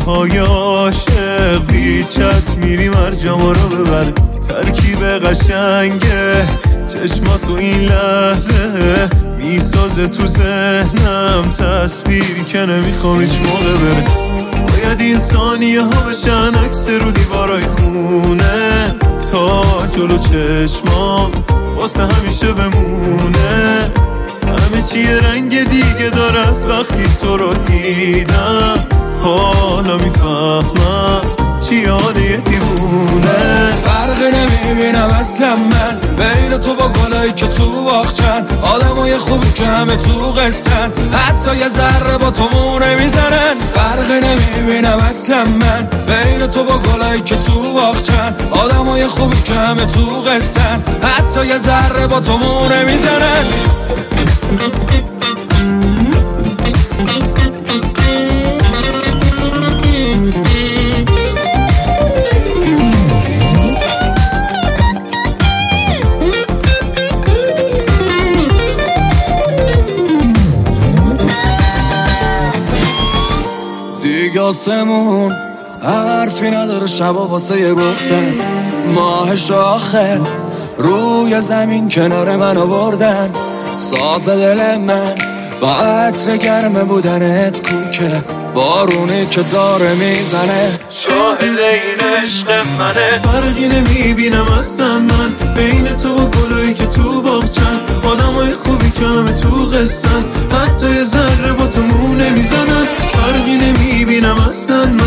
های عاشق بیچت میریم هر جا ما رو ببر. ترکیب قشنگه چشما تو این لحظه میسازه تو ذهنم تصویری که نمیخوام هیچ موقع بره. باید این ثانیه ها بشن عکس رو دیوارای خونه تا جلو چشما واسه همیشه بمونه. همه چی رنگ دیگه داره از وقتی تو رو دیدم. حالا میفهمم چی حال یه دیوونه. فرقی نمیبینم اصلا من بین تو با گلایی که تو باغچن. آدمای خوبی که همه تو قصن حتی یه ذره با تو مو نمیزنن. فرقی نمیبینم اصلا من بین تو با گلایی که تو باغچن. آدمای خوبی که همه تو قصن حتی یه ذره با تو مو نمیزنن. دیگه آسمون حرفی نداره شبا واسه یه گفتن. ماه شاخه روی زمین کنار من آوردن. ساز دل من با عطر گرم بودنت کوکه بارونی که داره میزنه. شاهد این عشق منه. فرقی نمیبینم اصلا من بین تو و گلایی که تو باغچن. آدمای خوبی که همه تو قصن حتی یه ذره با تو مو نمیزنن. فرقی نمیبینم اصلا من